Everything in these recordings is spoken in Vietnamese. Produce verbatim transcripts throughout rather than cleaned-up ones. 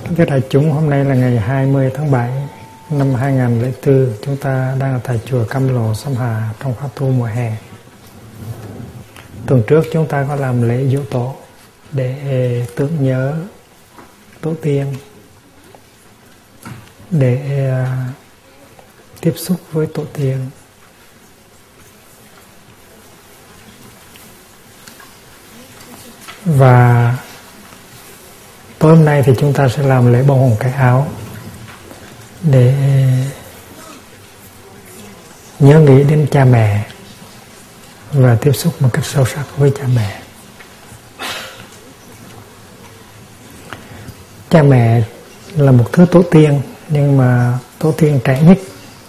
Kính thưa đại chúng, hôm nay là ngày hai mươi tháng bảy năm hai nghìn không trăm lẻ bốn. Chúng ta đang ở tại chùa Cam Lộ, Sâm Hà trong khóa tu mùa hè. Tuần trước chúng ta có làm lễ giỗ tổ để tưởng nhớ tổ tiên, để uh, tiếp xúc với tổ tiên. Và tối hôm nay thì chúng ta sẽ làm lễ bông hồng cài áo để nhớ nghĩ đến cha mẹ và tiếp xúc một cách sâu sắc với cha mẹ. Cha mẹ là một thứ tổ tiên, nhưng mà tổ tiên trẻ nhất.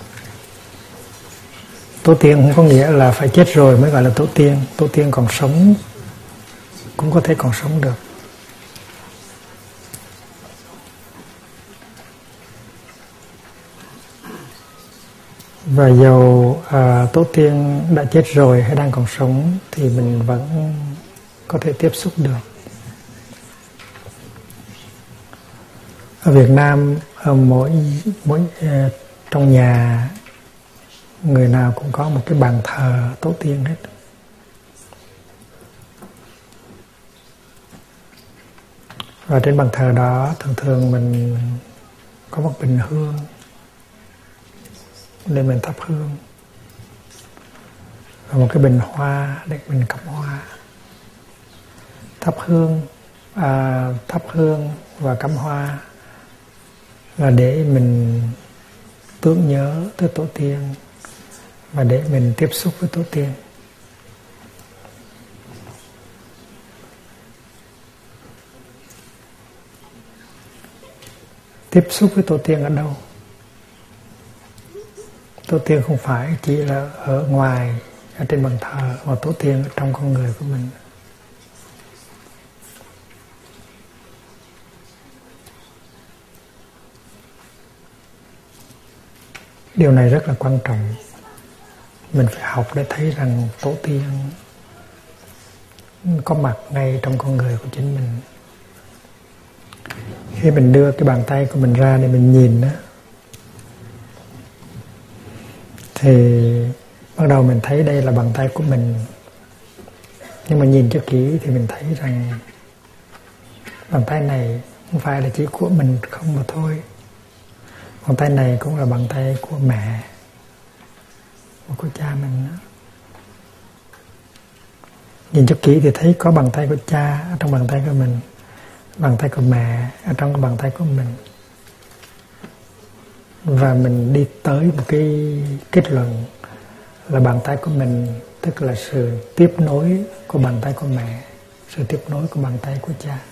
Tổ tiên không có nghĩa là phải chết rồi mới gọi là tổ tiên. Tổ tiên còn sống cũng có thể còn sống được. Và dầu à, tổ tiên đã chết rồi hay đang còn sống thì mình vẫn có thể tiếp xúc được. Ở Việt Nam, ở mỗi mỗi uh, trong nhà người nào cũng có một cái bàn thờ tổ tiên hết. Và trên bàn thờ đó thường thường mình có một bình hương để mình thắp hương, và một cái bình hoa để mình cắm hoa. Thắp hương, à, thắp hương và cắm hoa là để mình tưởng nhớ tới tổ tiên và để mình tiếp xúc với tổ tiên. Tiếp xúc với tổ tiên ở đâu? Tổ tiên không phải chỉ là ở ngoài, ở trên bàn thờ, mà tổ tiên ở trong con người của mình. Điều này rất là quan trọng. Mình phải học để thấy rằng tổ tiên có mặt ngay trong con người của chính mình. Khi mình đưa cái bàn tay của mình ra để mình nhìn đó, thì bắt đầu mình thấy đây là bàn tay của mình. Nhưng mà nhìn cho kỹ thì mình thấy rằng bàn tay này không phải là chỉ của mình không mà thôi. Bàn tay này cũng là bàn tay của mẹ, của cha mình đó. Nhìn cho kỹ thì thấy có bàn tay của cha ở trong bàn tay của mình, bàn tay của mẹ ở trong bàn tay của mình. Và mình đi tới một cái kết luận là bàn tay của mình tức là sự tiếp nối của bàn tay của mẹ, sự tiếp nối của bàn tay của cha.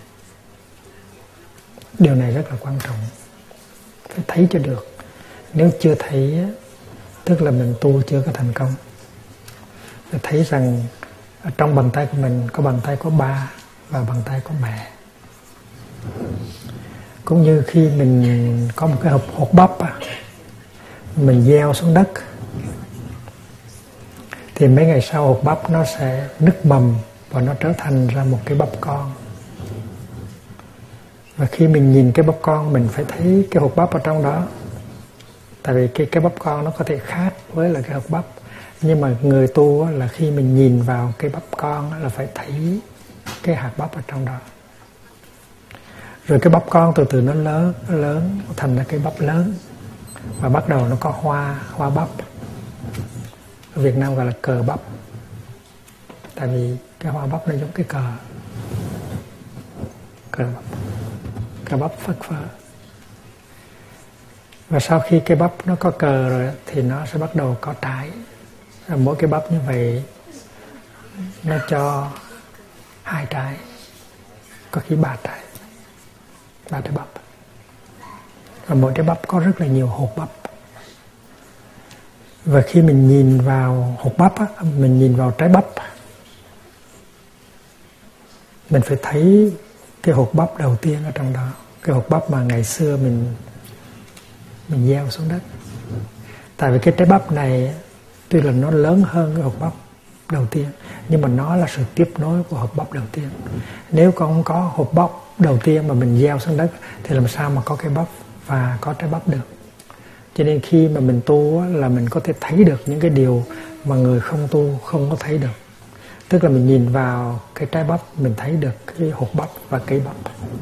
Điều này rất là quan trọng, phải thấy cho được. Nếu chưa thấy, tức là mình tu chưa có thành công. Phải thấy rằng ở trong bàn tay của mình có bàn tay của ba và bàn tay của mẹ. Cũng như khi mình có một cái hộp hột bắp, mình gieo xuống đất, thì mấy ngày sau hột bắp nó sẽ nứt mầm và nó trở thành ra một cái bắp con. Và khi mình nhìn cái bắp con, mình phải thấy cái hột bắp ở trong đó. Tại vì cái, cái bắp con nó có thể khác với là cái hột bắp. Nhưng mà người tu là khi mình nhìn vào cái bắp con là phải thấy cái hạt bắp ở trong đó. Rồi cái bắp con từ từ nó lớn, nó lớn thành ra cái bắp lớn. Và bắt đầu nó có hoa, hoa bắp. Ở Việt Nam gọi là cờ bắp. Tại vì cái hoa bắp nó giống cái cờ. Cờ bắp. Cờ bắp phất phơ. Và sau khi cái bắp nó có cờ rồi thì nó sẽ bắt đầu có trái. Và mỗi cái bắp như vậy nó cho hai trái, có khi ba trái. Ba trái bắp. Và mỗi trái bắp có rất là nhiều hột bắp. Và khi mình nhìn vào hột bắp á, mình nhìn vào trái bắp, mình phải thấy cái hột bắp đầu tiên ở trong đó. Cái hột bắp mà ngày xưa mình mình gieo xuống đất. Tại vì cái trái bắp này tuy là nó lớn hơn cái hột bắp đầu tiên, nhưng mà nó là sự tiếp nối của hột bắp đầu tiên. Nếu con không có hột bắp đầu tiên mà mình gieo xuống đất thì làm sao mà có cây bắp và có trái bắp được. Cho nên khi mà mình tu là mình có thể thấy được những cái điều mà người không tu không có thấy được. Tức là mình nhìn vào cái trái bắp, mình thấy được cái hột bắp và cây bắp.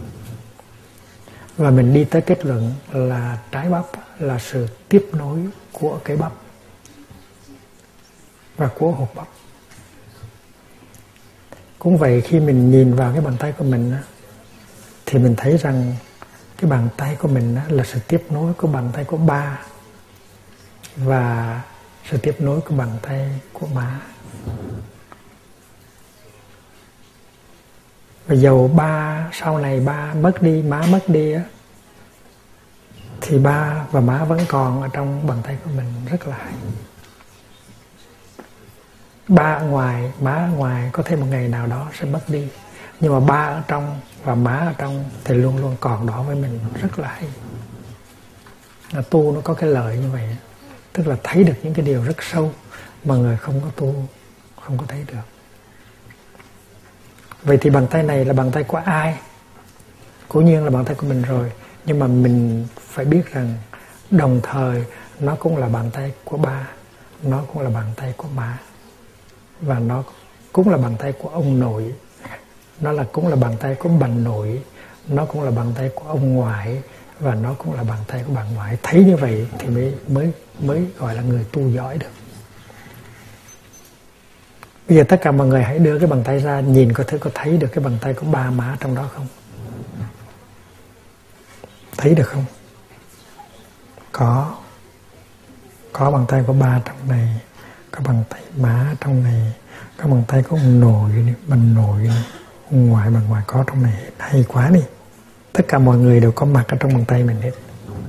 Và mình đi tới kết luận là trái bắp là sự tiếp nối của cây bắp và của hột bắp. Cũng vậy, khi mình nhìn vào cái bàn tay của mình thì mình thấy rằng cái bàn tay của mình là sự tiếp nối của bàn tay của ba và sự tiếp nối của bàn tay của má. Và dầu ba sau này ba mất đi, má mất đi á, thì ba và má vẫn còn ở trong bàn tay của mình rất là hay. Ba ở ngoài, má ở ngoài có thể một ngày nào đó sẽ mất đi, nhưng mà ba ở trong và má ở trong thì luôn luôn còn đó với mình, rất là hay. Là tu nó có cái lợi như vậy, tức là thấy được những cái điều rất sâu mà người không có tu không có thấy được. Vậy thì bàn tay này là bàn tay của ai? Cố nhiên là bàn tay của mình rồi, nhưng mà mình phải biết rằng đồng thời nó cũng là bàn tay của ba, nó cũng là bàn tay của má, và nó cũng là bàn tay của ông nội, nó là cũng là bàn tay của bà nội, nó cũng là bàn tay của ông ngoại, và nó cũng là bàn tay của bà ngoại. Thấy như vậy thì mới mới mới gọi là người tu giỏi được. Bây giờ tất cả mọi người hãy đưa cái bàn tay ra, nhìn có thể có thấy được cái bàn tay của ba má trong đó không? Thấy được không? Có. Có bàn tay của ba trong này, có bàn tay má trong này, có bàn tay của ông nội, bà nội, ông ngoại, bà ngoại có trong này. Hay quá đi. Tất cả mọi người đều có mặt ở trong bàn tay mình hết.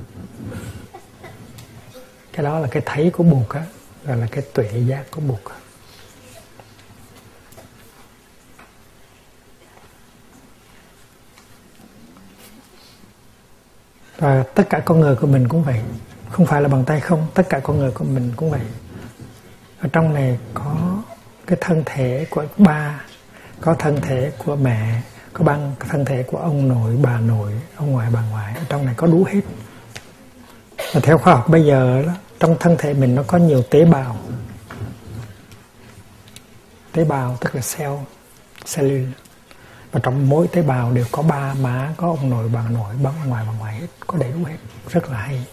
Cái đó là cái thấy của Bụt á, gọi là cái tuệ giác của Bụt á. Và tất cả con người của mình cũng vậy. Không phải là bàn tay không, tất cả con người của mình cũng vậy. Ở trong này có cái thân thể của ba, có thân thể của mẹ, có bằng thân thể của ông nội, bà nội, ông ngoại, bà ngoại. Ở trong này có đủ hết. Và theo khoa học bây giờ đó, trong thân thể mình nó có nhiều tế bào. Tế bào tức là cell, cellule. Và trong mỗi tế bào đều có ba má, có ông nội, bà nội, bà ngoại, bà ngoại hết, có đầy đủ hết, rất là hay.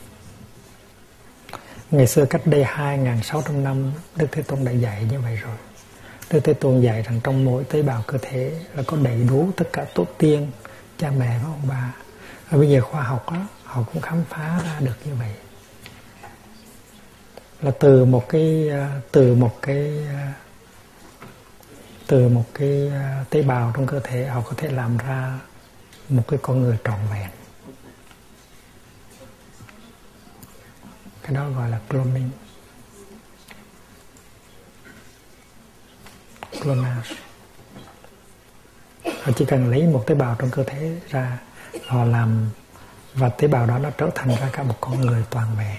Ngày xưa cách đây hai nghìn sáu trăm năm, Đức Thế Tôn đã dạy như vậy rồi. Đức Thế Tôn dạy rằng trong mỗi tế bào cơ thể là có đầy đủ tất cả tổ tiên, cha mẹ và ông bà. Và bây giờ khoa học đó, họ cũng khám phá ra được như vậy. Là từ một cái từ một cái từ một cái tế bào trong cơ thể họ có thể làm ra một cái con người trọn vẹn. Cái đó gọi là cloning. Clonage. Họ chỉ cần lấy một tế bào trong cơ thể ra, họ làm, và tế bào đó nó trở thành ra cả một con người toàn vẹn.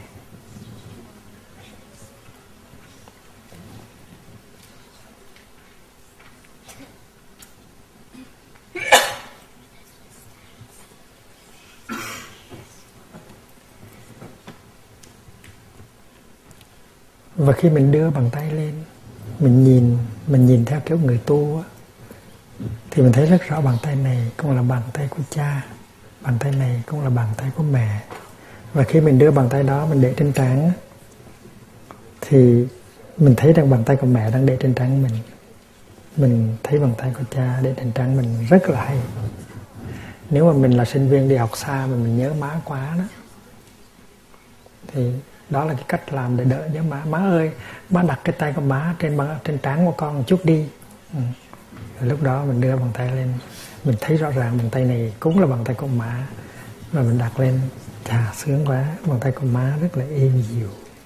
Và khi mình đưa bàn tay lên, mình nhìn mình nhìn theo kiểu người tu á, thì mình thấy rất rõ bàn tay này cũng là bàn tay của cha, bàn tay này cũng là bàn tay của mẹ. Và khi mình đưa bàn tay đó mình để trên trán á, thì mình thấy rằng bàn tay của mẹ đang để trên trán mình. Mình thấy bàn tay của cha để trên trán mình, rất là hay. Nếu mà mình là sinh viên đi học xa mà mình nhớ má quá đó, thì đó là cái cách làm để đỡ nhớ má. Má ơi, má đặt cái tay của má trên trên trán của con một chút đi. Ừ. Lúc đó mình đưa bàn tay lên, mình thấy rõ ràng bàn tay này cũng là bàn tay của má, và mình đặt lên, chà sướng quá, bàn tay của má rất là êm dịu.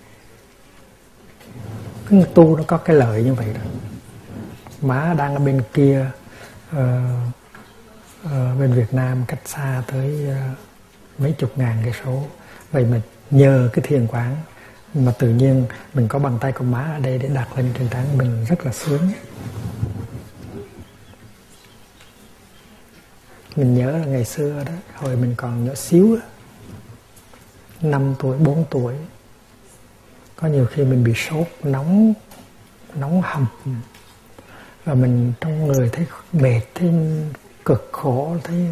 Cái tu nó có cái lợi như vậy đó. Má đang ở bên kia, uh, uh, bên Việt Nam cách xa tới uh, mấy chục ngàn cây số. Vậy mà nhờ cái thiền quán mà tự nhiên mình có bàn tay của má ở đây để đặt lên trên trán mình, rất là sướng. Mình nhớ là ngày xưa đó, hồi mình còn nhỏ xíu đó, năm tuổi, bốn tuổi, có nhiều khi mình bị sốt nóng, nóng hầm, và mình trong người thấy mệt, thấy cực khổ, thấy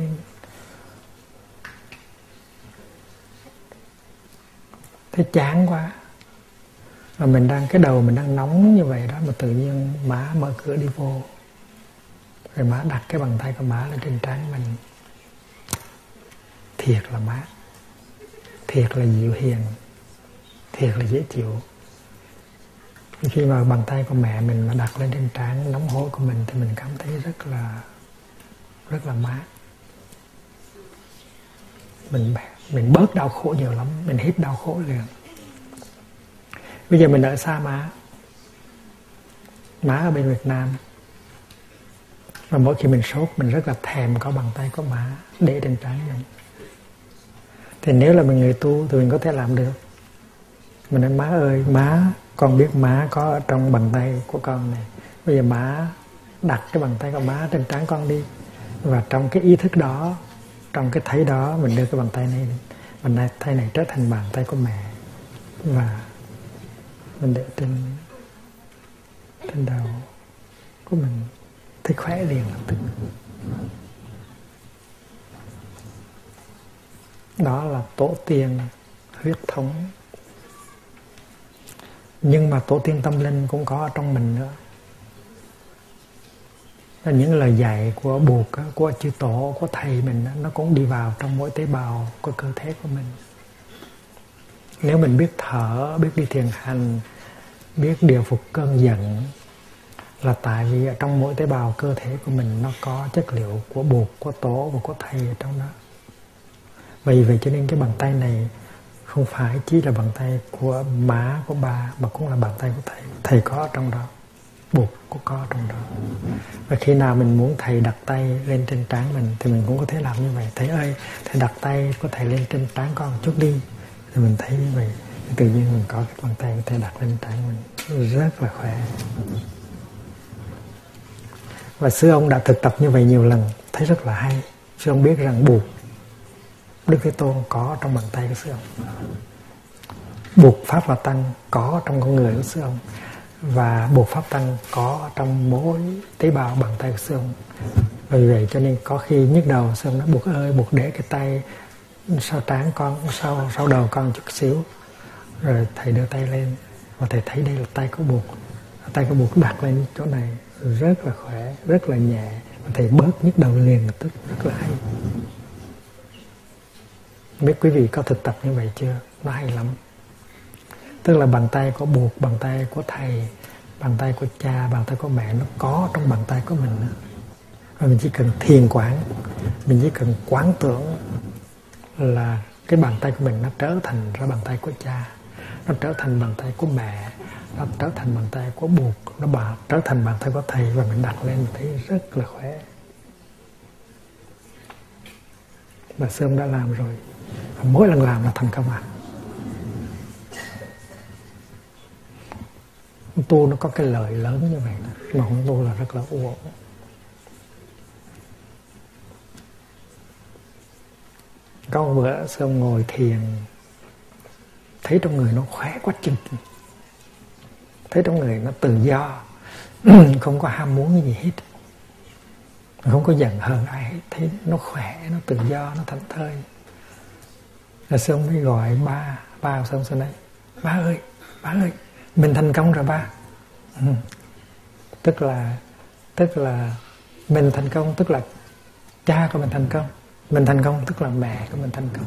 thấy chán quá. Và mình đang, cái đầu mình đang nóng như vậy đó, mà tự nhiên má mở cửa đi vô, rồi má đặt cái bàn tay của má lên trên trán mình. Thiệt là mát, thiệt là dịu hiền, thiệt là dễ chịu. Khi mà bàn tay của mẹ mình mà đặt lên trên trán nóng hổi của mình thì mình cảm thấy rất là rất là mát. Mình mình bớt đau khổ nhiều lắm, mình hết đau khổ liền. Bây giờ mình ở xa má, má ở bên Việt Nam, và mỗi khi mình sốt mình rất là thèm có bàn tay của má để trên trán mình. Thì nếu là mình người tu thì mình có thể làm được. Mình nói má ơi, má, con biết má có ở trong bàn tay của con này, bây giờ má đặt cái bàn tay của má trên trán con đi. Và trong cái ý thức đó, trong cái thấy đó, mình đưa cái bàn tay này, bàn tay này trở thành bàn tay của mẹ, và mình để trên trên đầu của mình, thấy khỏe liền lập tức. Đó là tổ tiên huyết thống. Nhưng mà tổ tiên tâm linh cũng có ở trong mình nữa. Và những lời dạy của Bụt, của chư tổ, của thầy mình, nó cũng đi vào trong mỗi tế bào của cơ thể của mình. Nếu mình biết thở, biết đi thiền hành, biết điều phục cơn giận, là tại vì ở trong mỗi tế bào cơ thể của mình nó có chất liệu của Bụt, của tổ và của thầy ở trong đó. Vì vậy cho nên cái bàn tay này không phải chỉ là bàn tay của má, của ba, mà cũng là bàn tay của thầy. Thầy có ở trong đó, Bụt cũng có ở trong đó. Và khi nào mình muốn thầy đặt tay lên trên trán mình thì mình cũng có thể làm như vậy. Thầy ơi, thầy đặt tay của thầy lên trên trán con chút đi. Thì mình thấy như vậy, tự nhiên mình có cái bàn tay của thầy đặt lên trán mình, rất là khỏe. Và sư ông đã thực tập như vậy nhiều lần, thấy rất là hay. Sư ông biết rằng Bụt, Đức Thế Tôn có trong bàn tay của sư ông, Bụt Pháp và Tăng có trong con người của sư ông, và Bụt Pháp Tăng có trong mỗi tế bào bàn tay của sư ông. Vì vậy cho nên có khi nhức đầu, sư ông nói Bụt ơi, Bụt để cái tay sau trán con, sau sau đầu con chút xíu. Rồi thầy đưa tay lên và thầy thấy đây là tay của Bụt. Tay của Bụt đặt lên chỗ này rất là khỏe, rất là nhẹ, và thầy bớt nhức đầu liền lập tức, rất là hay. Biết quý vị có thực tập như vậy chưa? Nó hay lắm. Tức là bàn tay của Bụt, bàn tay của thầy, bàn tay của cha, bàn tay của mẹ, nó có trong bàn tay của mình. Và mình chỉ cần thiền quán, mình chỉ cần quán tưởng là cái bàn tay của mình nó trở thành ra bàn tay của cha, nó trở thành bàn tay của mẹ, nó trở thành bàn tay của Bụt, nó bà, trở thành bàn tay của thầy, và mình đặt lên thấy rất là khỏe. Và Sơm đã làm rồi, và mỗi lần làm là thành công à. Tu nó có cái lợi lớn như vậy, mà không tu là rất là uổng. Có một bữa Sơm ngồi thiền, thấy trong người nó khỏe quá chừng, thấy trong người nó tự do, không có ham muốn cái gì hết, không có giận hờn ai hết, thấy nó khỏe, nó tự do, nó thảnh thơi. Rồi Sơm mới gọi ba, ba Sơm Sơm nói, ba ơi, ba ơi, mình thành công rồi ba. Ừ. Tức là tức là mình thành công, tức là cha của mình thành công. Mình thành công tức là mẹ của mình thành công.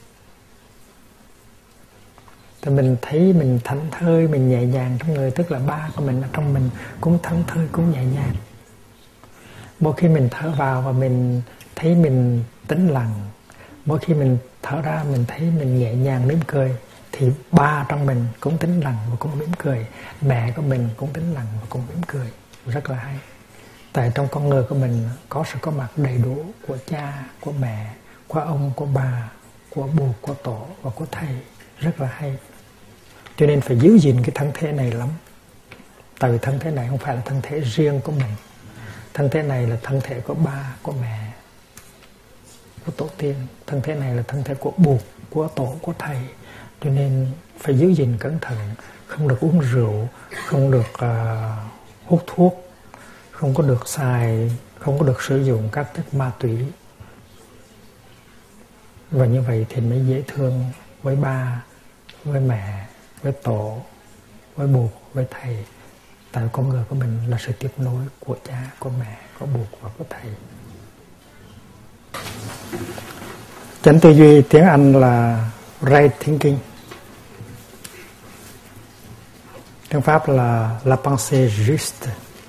Thì mình thấy mình thảnh thơi, mình nhẹ nhàng trong người, tức là ba của mình ở trong mình cũng thảnh thơi, cũng nhẹ nhàng. Mỗi khi mình thở vào và mình thấy mình tĩnh lặng, mỗi khi mình thở ra mình thấy mình nhẹ nhàng mỉm cười, thì ba trong mình cũng tĩnh lặng và cũng mỉm cười, mẹ của mình cũng tĩnh lặng và cũng mỉm cười. Rất là hay. Tại trong con người của mình có sự có mặt đầy đủ của cha, của mẹ, của ông, của bà, của Bụt, của tổ và của thầy. Rất là hay. Cho nên phải giữ gìn cái thân thể này lắm. Tại vì thân thể này không phải là thân thể riêng của mình. Thân thể này là thân thể của ba, của mẹ. của tổ tiên. Thân thể này là thân thể của buộc, của tổ, của thầy, cho nên phải giữ gìn cẩn thận, không được uống rượu, không được uh, hút thuốc, không có được xài, không có được sử dụng các chất ma túy. Và như vậy thì mới dễ thương với ba, với mẹ, với tổ, với buộc, với thầy. Tại con người của mình là sự tiếp nối của cha, của mẹ, của buộc và của thầy. Chánh tư duy tiếng Anh là right thinking. Tiếng Pháp là la pensée juste.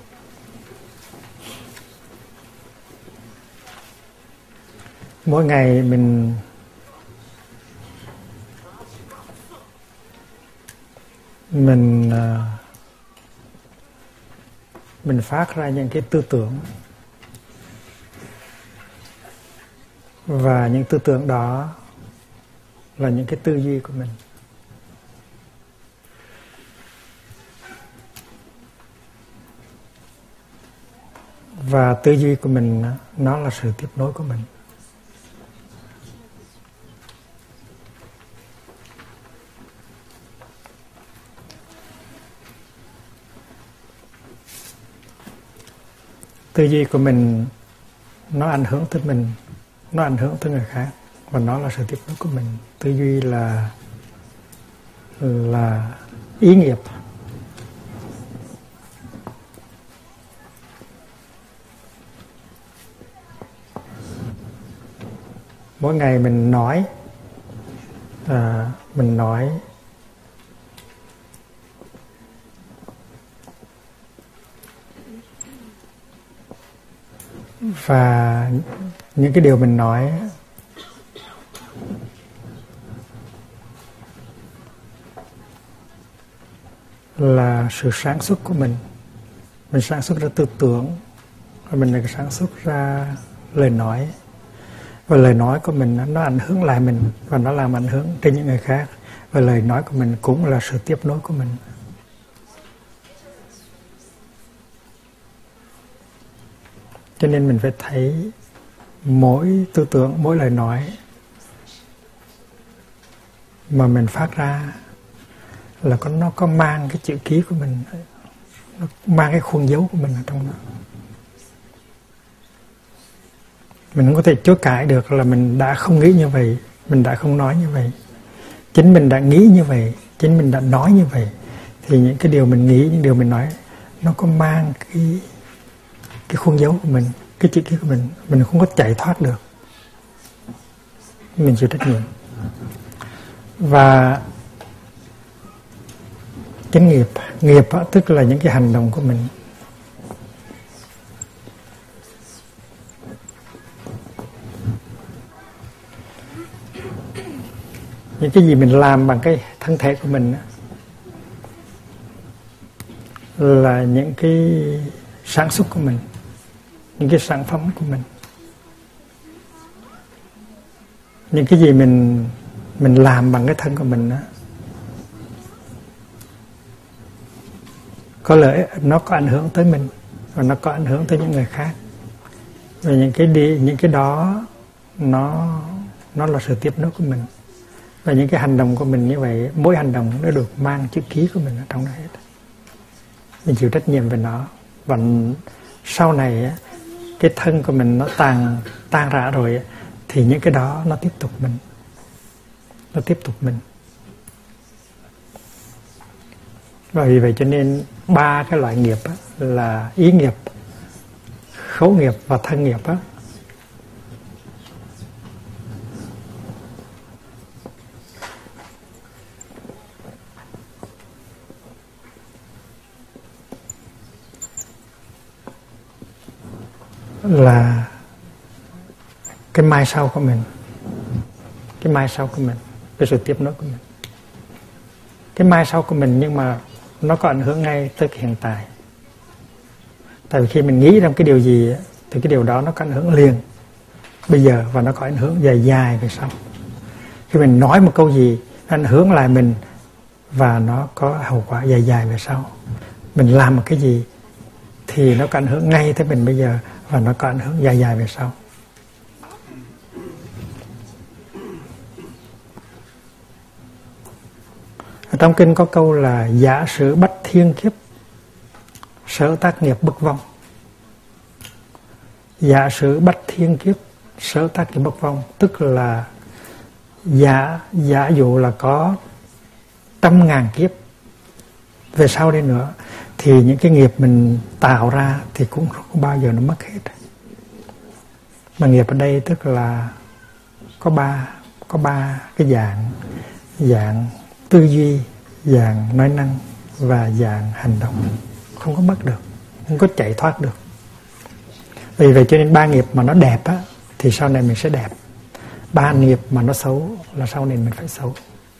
Mỗi ngày mình mình mình phát ra những cái tư tưởng, và những tư tưởng đó là những cái tư duy của mình. Và tư duy của mình nó là sự tiếp nối của mình. Tư duy của mình nó ảnh hưởng tới mình, nó ảnh hưởng tới người khác, và nó là sự tiếp nối của mình. Tư duy là là ý nghiệp. Mỗi ngày mình nói à, mình nói và những cái điều mình nói là sự sản xuất của mình. Mình sản xuất ra tư tưởng, và mình lại sản xuất ra lời nói. Và lời nói của mình nó ảnh hưởng lại mình, và nó làm ảnh hưởng trên những người khác. Và lời nói của mình cũng là sự tiếp nối của mình. Cho nên mình phải thấy mỗi tư tưởng, mỗi lời nói mà mình phát ra là có, nó có mang cái chữ ký của mình, nó mang cái khuôn dấu của mình ở trong đó. Mình không có thể chối cãi được là mình đã không nghĩ như vậy, mình đã không nói như vậy. Chính mình đã nghĩ như vậy, chính mình đã nói như vậy, thì những cái điều mình nghĩ, những điều mình nói nó có mang cái cái khuôn dấu của mình, cái chữ ký của mình. Mình không có chạy thoát được, mình chịu trách nhiệm. Và chánh nghiệp, nghiệp đó, tức là những cái hành động của mình. Những cái gì mình làm bằng cái thân thể của mình là những cái sản xuất của mình, những cái sản phẩm của mình. Những cái gì mình mình làm bằng cái thân của mình đó, có lẽ nó có ảnh hưởng tới mình, và nó có ảnh hưởng tới những người khác. Và những cái đi, những cái đó nó nó là sự tiếp nối của mình. Và những cái hành động của mình như vậy, mỗi hành động nó được mang chữ ký của mình ở trong đó hết. Mình chịu trách nhiệm về nó. Và sau này cái thân của mình nó tan tan rã rồi, thì những cái đó nó tiếp tục mình, nó tiếp tục mình. Và vì vậy cho nên ba cái loại nghiệp á, là ý nghiệp, khẩu nghiệp và thân nghiệp á, là cái mai sau của mình, cái mai sau của mình, cái sự tiếp nối của mình. Cái mai sau của mình, nhưng mà nó có ảnh hưởng ngay tới hiện tại. Tại vì khi mình nghĩ ra cái điều gì thì cái điều đó nó có ảnh hưởng liền bây giờ, và nó có ảnh hưởng dài dài về sau. Khi mình nói một câu gì, nó ảnh hưởng lại mình, và nó có hậu quả dài dài về sau. Mình làm một cái gì thì nó có ảnh hưởng ngay tới mình bây giờ, và nó có ảnh hưởng dài dài về sau. trong kinh có câu là giả sử bách thiên kiếp sở tác nghiệp bất vong. Giả sử bách thiên kiếp sở tác nghiệp bất vong, tức là giả giả dụ là có trăm ngàn kiếp về sau đây nữa thì những cái nghiệp mình tạo ra thì cũng không bao giờ nó mất hết. Mà nghiệp ở đây tức là có ba có ba cái dạng: dạng tư duy, dạng nói năng và dạng hành động. Không có mất được, không có chạy thoát được. Vì vậy cho nên ba nghiệp mà nó đẹp á thì sau này mình sẽ đẹp. Ba nghiệp mà nó xấu là sau này mình phải xấu.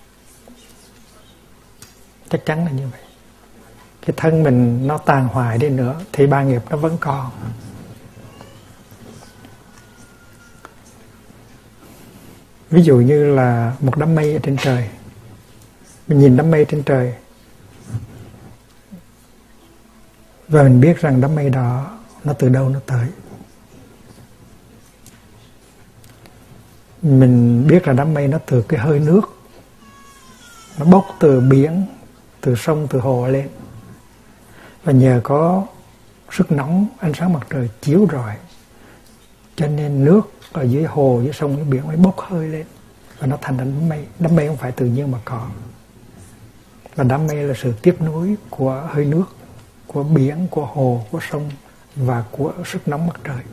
Chắc chắn là như vậy. Cái thân mình nó tàn hoại đi nữa thì ba nghiệp nó vẫn còn. Ví dụ như là một đám mây ở trên trời. Mình nhìn đám mây trên trời và mình biết rằng đám mây đó nó từ đâu nó tới. Mình biết là đám mây nó từ cái hơi nước, nó bốc từ biển, từ sông, từ hồ lên. Và nhờ có sức nóng ánh sáng mặt trời chiếu rọi cho nên nước ở dưới hồ, dưới sông, dưới biển mới bốc hơi lên và nó thành đám mây. Đám mây không phải tự nhiên mà có. Và đám mây là sự tiếp nối của hơi nước, của biển, của hồ, của sông và của sức nóng mặt trời.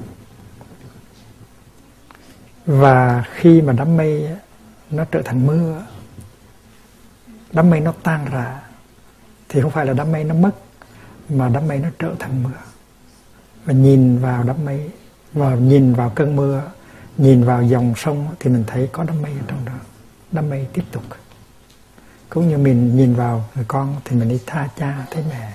Và khi mà đám mây nó trở thành mưa, đám mây nó tan rã thì không phải là đám mây nó mất, mà đám mây nó trở thành mưa. Và nhìn vào đám mây, và nhìn vào cơn mưa, nhìn vào dòng sông thì mình thấy có đám mây ở trong đó. Đám mây tiếp tục. Cũng như mình nhìn vào người con thì mình đi tha cha thấy mẹ.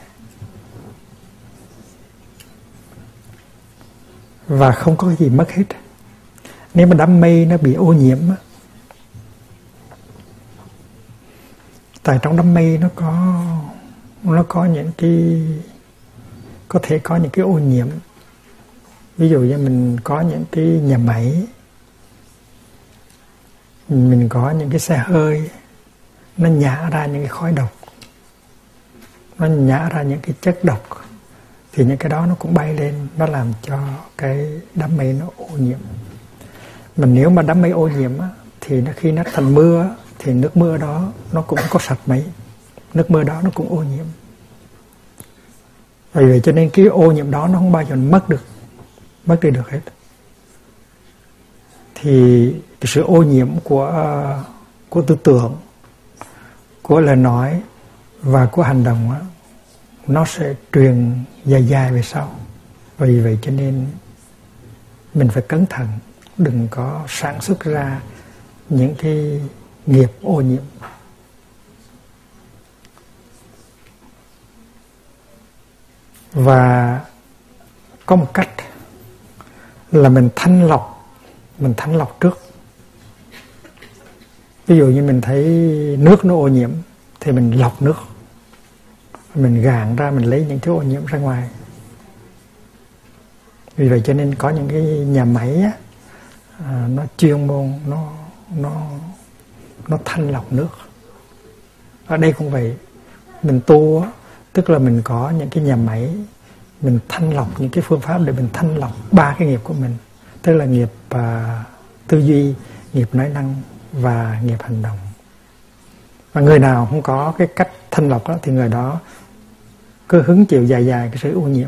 Và không có gì mất hết. Nếu mà đám mây nó bị ô nhiễm, tại trong đám mây nó có nó có những cái có thể có những cái ô nhiễm. Ví dụ như mình có những cái nhà máy, mình có những cái xe hơi, nó nhả ra những cái khói độc, nó nhả ra những cái chất độc, thì những cái đó nó cũng bay lên, nó làm cho cái đám mây nó ô nhiễm. Mà nếu mà đám mây ô nhiễm á, thì nó khi nó thành mưa thì nước mưa đó nó cũng có sạch mấy, nước mưa đó nó cũng ô nhiễm. Vì vậy cho nên cái ô nhiễm đó nó không bao giờ mất được, mất đi được hết. Thì cái sự ô nhiễm của của tư tưởng, của lời nói và của hành động á, nó sẽ truyền dài dài về sau. Vì vậy cho nên mình phải cẩn thận, đừng có sản xuất ra những cái nghiệp ô nhiễm. Và có một cách là mình thanh lọc, mình thanh lọc trước. Ví dụ như mình thấy nước nó ô nhiễm thì mình lọc nước, mình gạn ra, mình lấy những thứ ô nhiễm ra ngoài. Vì vậy cho nên có những cái nhà máy á, à, nó chuyên môn, nó nó nó thanh lọc nước. Ở đây cũng vậy, mình tu á, tức là mình có những cái nhà máy, mình thanh lọc những cái phương pháp để mình thanh lọc ba cái nghiệp của mình, tức là nghiệp à, tư duy, nghiệp nói năng và nghiệp hành động. Và người nào không có cái cách thanh lọc đó thì người đó cứ hứng chịu dài dài cái sự ô nhiễm.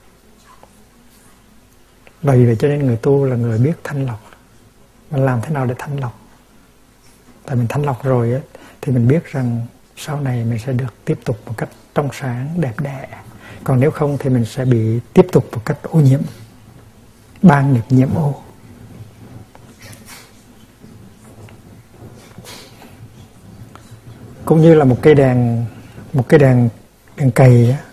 Vì vậy cho nên người tu là người biết thanh lọc. Mà làm thế nào để thanh lọc? Tại mình thanh lọc rồi ấy, thì mình biết rằng sau này mình sẽ được tiếp tục một cách trong sáng, đẹp đẽ. Còn nếu không thì mình sẽ bị tiếp tục một cách ô nhiễm, ba nghiệp nhiễm ô. Cũng như là một cây đèn, một cây đèn đèn cầy á.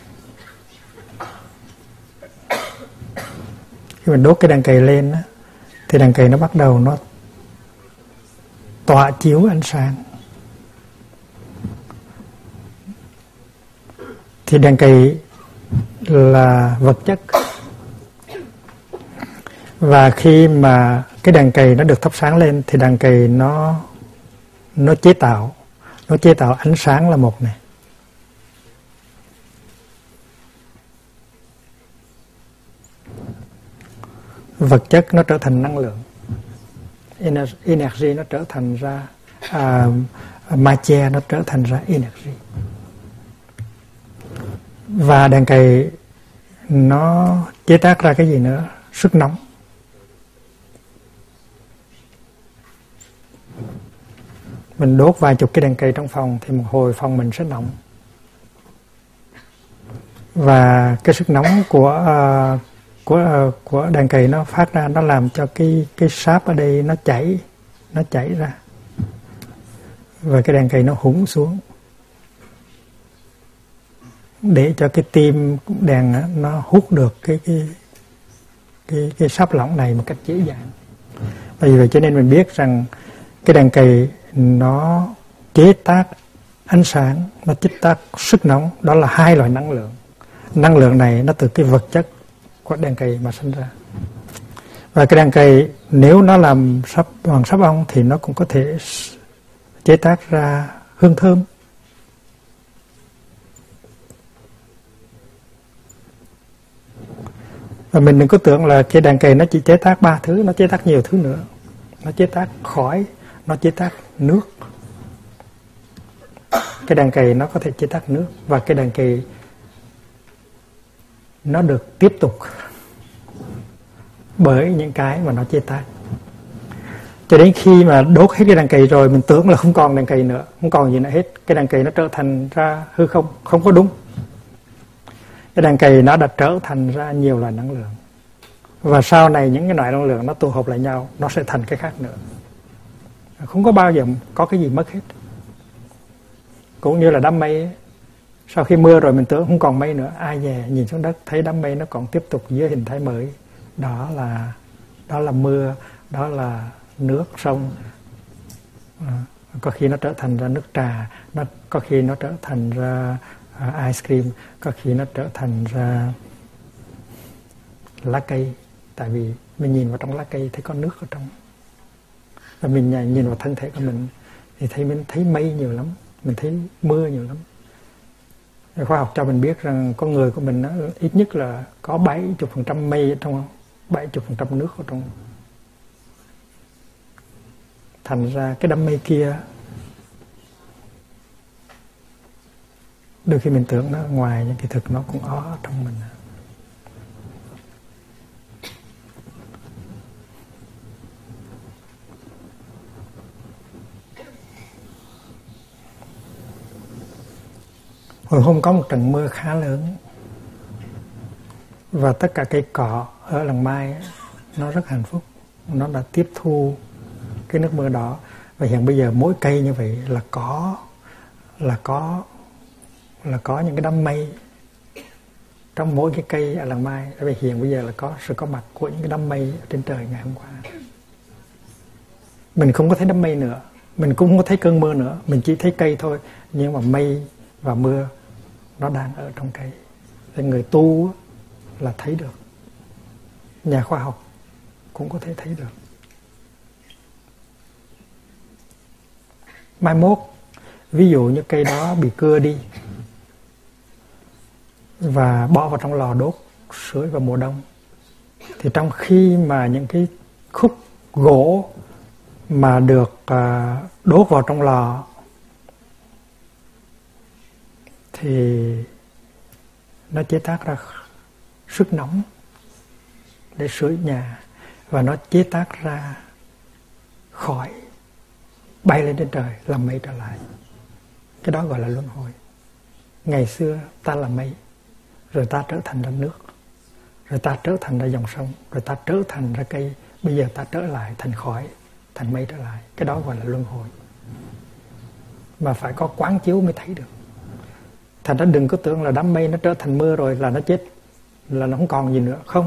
Khi mình đốt cái đèn cầy lên á, thì đèn cầy nó bắt đầu nó tỏa chiếu ánh sáng. Thì đèn cầy là vật chất. Và khi mà cái đèn cầy nó được thắp sáng lên thì đèn cầy nó nó chế tạo, Nó chế tạo ánh sáng là một này. Vật chất nó trở thành năng lượng, energy nó trở thành ra à, matter nó trở thành ra energy. Và đèn cầy nó chế tác ra cái gì nữa? Sức nóng. Mình đốt vài chục cái đèn cầy trong phòng thì một hồi phòng mình sẽ nóng. Và cái sức nóng của uh, của uh, của đèn cầy nó phát ra, nó làm cho cái cái sáp ở đây nó chảy, nó chảy ra. Và cái đèn cầy nó hủng xuống để cho cái tim đèn nó hút được cái cái cái cái sáp lỏng này một cách dễ dàng. Vì vậy cho nên mình biết rằng cái đèn cầy nó chế tác ánh sáng, nó chế tác sức nóng, đó là hai loại năng lượng. Năng lượng này nó từ cái vật chất của đèn cầy mà sinh ra. Và cái đèn cầy nếu nó làm sáp bằng sáp ong thì nó cũng có thể chế tác ra hương thơm. Và mình đừng có tưởng là cái đèn cầy nó chỉ chế tác ba thứ, nó chế tác nhiều thứ nữa. Nó chế tác khói, nó chế tác nước. Cái đèn cầy nó có thể chế tác nước. Và cái đèn cầy nó được tiếp tục bởi những cái mà nó chế tác. Cho đến khi mà đốt hết cái đèn cầy rồi, mình tưởng là không còn đèn cầy nữa, không còn gì nữa hết. Cái đèn cầy nó trở thành ra hư không, không có đúng. Cái đèn cầy nó đã trở thành ra nhiều loại năng lượng. Và sau này những cái loại năng lượng nó tụ hợp lại nhau, nó sẽ thành cái khác nữa. Không có bao giờ có cái gì mất hết. Cũng như là đám mây ấy. Sau khi mưa rồi mình tưởng không còn mây nữa, ai về nhìn xuống đất thấy đám mây nó còn tiếp tục dưới hình thái mới. Đó là đó là mưa, đó là nước sông. À, có khi nó trở thành ra nước trà, nó có khi nó trở thành ra uh, ice cream, có khi nó trở thành ra lá cây. Tại vì mình nhìn vào trong lá cây thấy có nước ở trong. Và mình nhìn vào thân thể của mình thì thấy mình thấy mây nhiều lắm, mình thấy mưa nhiều lắm. Khoa học cho mình biết rằng con người của mình nó ít nhất là có bảy mươi phần trăm mây ở trong, bảy mươi phần trăm nước ở trong. Thành ra cái đám mây kia đôi khi mình tưởng nó ngoài, nhưng kỳ thực nó cũng ở trong mình. Hồi hôm có một trận mưa khá lớn và tất cả cây cỏ ở làng Mai nó rất hạnh phúc. Nó đã tiếp thu cái nước mưa đó. Và hiện bây giờ mỗi cây như vậy là có là có là có những cái đám mây trong mỗi cái cây ở làng Mai. Bởi vì hiện bây giờ là có sự có mặt của những cái đám mây ở trên trời ngày hôm qua. Mình không có thấy đám mây nữa, mình cũng không có thấy cơn mưa nữa, mình chỉ thấy cây thôi. Nhưng mà mây và mưa nó đang ở trong cây. Nên người tu là thấy được, nhà khoa học cũng có thể thấy được. Mai mốt ví dụ như cây đó bị cưa đi và bỏ vào trong lò đốt sưởi vào mùa đông, thì trong khi mà những cái khúc gỗ mà được đốt vào trong lò thì nó chế tác ra sức nóng để sưởi nhà, và nó chế tác ra khói bay lên trên trời làm mây trở lại. Cái đó gọi là luân hồi. Ngày xưa ta là mây, rồi ta trở thành ra nước, rồi ta trở thành ra dòng sông, rồi ta trở thành ra cây, bây giờ ta trở lại thành khói, thành mây trở lại. Cái đó gọi là luân hồi. Mà phải có quán chiếu mới thấy được. Thành ra đừng có tưởng là đám mây nó trở thành mưa rồi là nó chết, là nó không còn gì nữa. Không.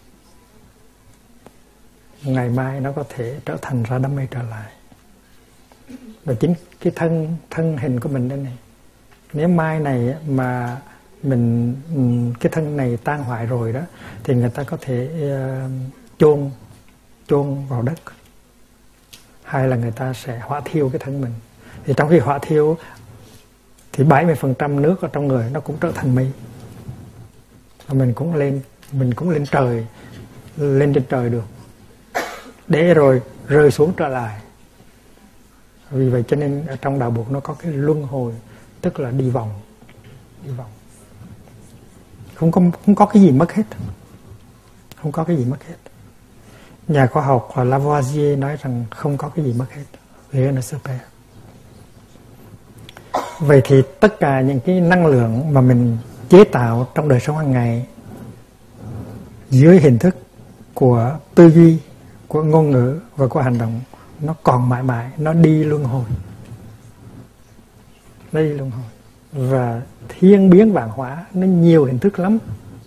Ngày mai nó có thể trở thành ra đám mây trở lại. Và chính cái thân thân hình của mình đây này, nếu mai này mà mình cái thân này tan hoại rồi đó, thì người ta có thể uh, chôn chôn vào đất, hay là người ta sẽ hỏa thiêu cái thân mình. Thì trong khi hỏa thiêu thì bảy mươi phần trăm nước ở trong người nó cũng trở thành mây. Và mình cũng lên mình cũng lên trời, lên trên trời được, để rồi rơi xuống trở lại. Vì vậy cho nên ở trong đạo Phật nó có cái luân hồi, tức là đi vòng, đi vòng. Không có không có cái gì mất hết, không có cái gì mất hết. Nhà khoa học Lavoisier nói rằng không có cái gì mất hết. Rien ne se perd. Vậy thì tất cả những cái năng lượng mà mình chế tạo trong đời sống hàng ngày dưới hình thức của tư duy, của ngôn ngữ và của hành động, nó còn mãi mãi, nó đi luân hồi, nó đi luân hồi. Và thiên biến vạn hóa nó nhiều hình thức lắm.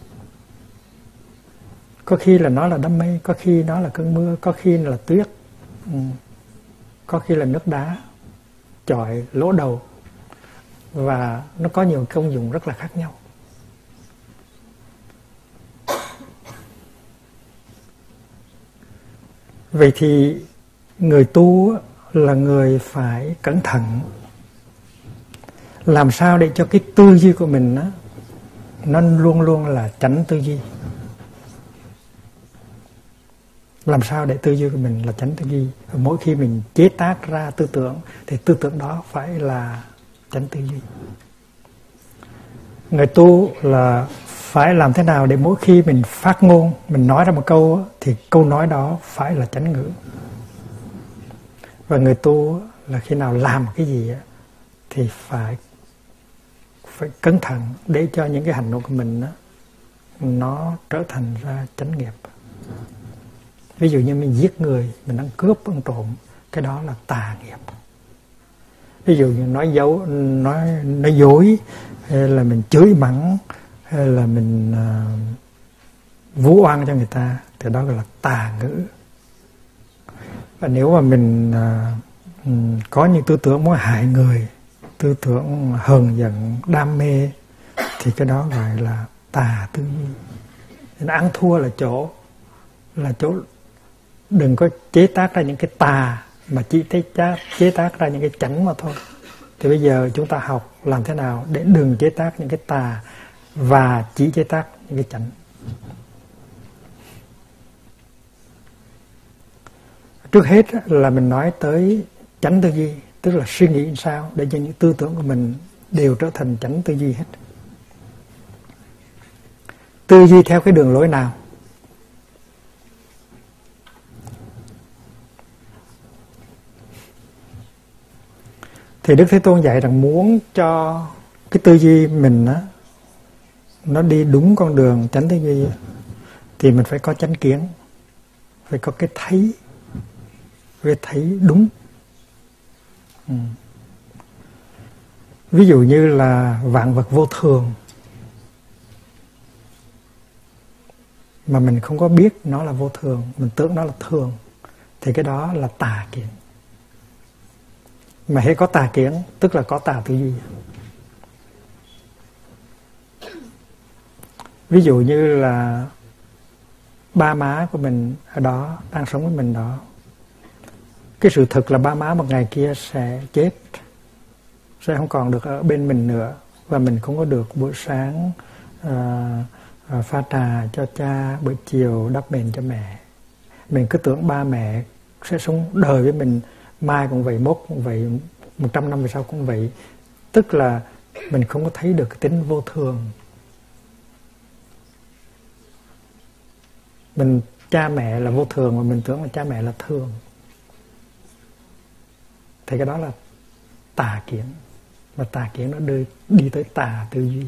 Có khi là nó là đám mây, có khi nó là cơn mưa, có khi là tuyết, ừ. có khi là nước đá chọi lỗ đầu, và nó có nhiều công dụng rất là khác nhau. Vậy thì người tu là người phải cẩn thận, làm sao để cho cái tư duy của mình đó, nó luôn luôn là chánh tư duy. Làm sao để tư duy của mình là chánh tư duy. Mỗi khi mình chế tác ra tư tưởng thì tư tưởng đó phải là chánh tư duy. Người tu là phải làm thế nào để mỗi khi mình phát ngôn, mình nói ra một câu thì câu nói đó phải là chánh ngữ. Và người tu là khi nào làm cái gì thì phải phải cẩn thận để cho những cái hành động của mình đó, nó trở thành ra chánh nghiệp. Ví dụ như mình giết người, mình ăn cướp, ăn trộm, cái đó là tà nghiệp. Ví dụ như nói dối, nói nói dối, hay là mình chửi mắng, hay là mình uh, vu oan cho người ta, thì đó gọi là tà ngữ. Và nếu mà mình uh, có những tư tưởng muốn hại người, tư tưởng hờn giận, đam mê, thì cái đó gọi là tà tư duy. Nên ăn thua là chỗ là chỗ đừng có chế tác ra những cái tà, mà chỉ chế tác ra những cái chánh mà thôi. Thì bây giờ chúng ta học làm thế nào để đừng chế tác những cái tà và chỉ chế tác những cái chánh. Trước hết là mình nói tới chánh tư duy, tức là suy nghĩ sao để cho những tư tưởng của mình đều trở thành chánh tư duy hết. Tư duy theo cái đường lối nào? Thì Đức Thế Tôn dạy rằng muốn cho cái tư duy mình á, nó đi đúng con đường chánh tư duy, thì mình phải có chánh kiến, phải có cái thấy, phải thấy đúng. Ừ. Ví dụ như là vạn vật vô thường, mà mình không có biết nó là vô thường, mình tưởng nó là thường, thì cái đó là tà kiến. Mà hễ có tà kiến tức là có tà tư duy. Ví dụ như là ba má của mình ở đó đang sống với mình đó, cái sự thực là ba má một ngày kia sẽ chết, sẽ không còn được ở bên mình nữa, và mình không có được buổi sáng uh, uh, pha trà cho cha, buổi chiều đắp mền cho mẹ. Mình cứ tưởng ba mẹ sẽ sống đời với mình, mai cũng vậy, mốt cũng vậy, một trăm năm về sau cũng vậy. Tức là mình không có thấy được cái tính vô thường. Mình cha mẹ là vô thường mà mình tưởng là cha mẹ là thường, thì cái đó là tà kiến. Và tà kiến nó đi, đi tới tà tư duy.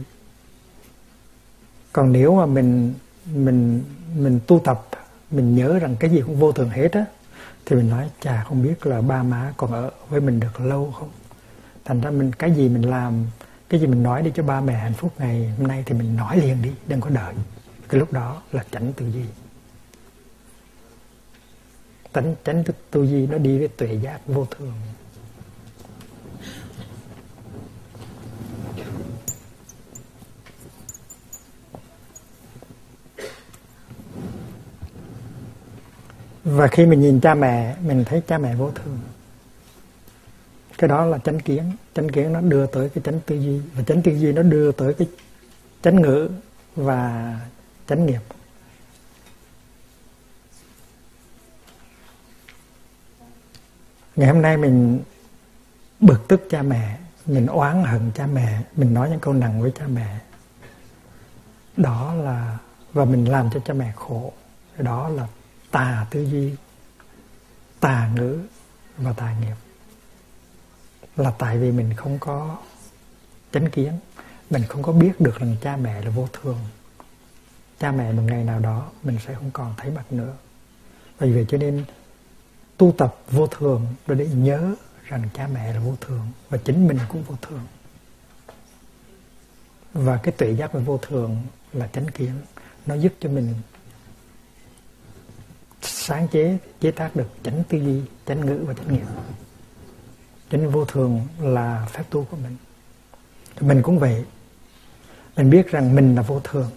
Còn nếu mà mình mình mình tu tập, mình nhớ rằng cái gì cũng vô thường hết á, thì mình nói chà, không biết là ba má còn ở với mình được lâu không. Thành ra mình cái gì mình làm, cái gì mình nói đi cho ba mẹ hạnh phúc ngày hôm nay thì mình nói liền đi, đừng có đợi. Cái lúc đó là chánh tư duy. Chánh, chánh tư duy nó đi với tuệ giác vô thường. Và khi mình nhìn cha mẹ, mình thấy cha mẹ vô thường. Cái đó là chánh kiến. Chánh kiến nó đưa tới cái chánh tư duy, và chánh tư duy nó đưa tới cái chánh ngữ và chánh nghiệp. Ngày hôm nay mình bực tức cha mẹ, mình oán hận cha mẹ, mình nói những câu nặng với cha mẹ, đó là, và mình làm cho cha mẹ khổ, đó là tà tư duy, tà ngữ và tà nghiệp. Là tại vì mình không có chánh kiến, mình không có biết được rằng cha mẹ là vô thường. Cha mẹ một ngày nào đó mình sẽ không còn thấy mặt nữa. Vì vậy cho nên tu tập vô thường để nhớ rằng cha mẹ là vô thường và chính mình cũng vô thường. Và cái tuệ giác về vô thường là chánh kiến, nó giúp cho mình sáng chế, chế tác được chánh tư duy, chánh ngữ và chánh nghiệp. Cho nên vô thường là phép tu của mình. Mình cũng vậy. Mình biết rằng mình là vô thường,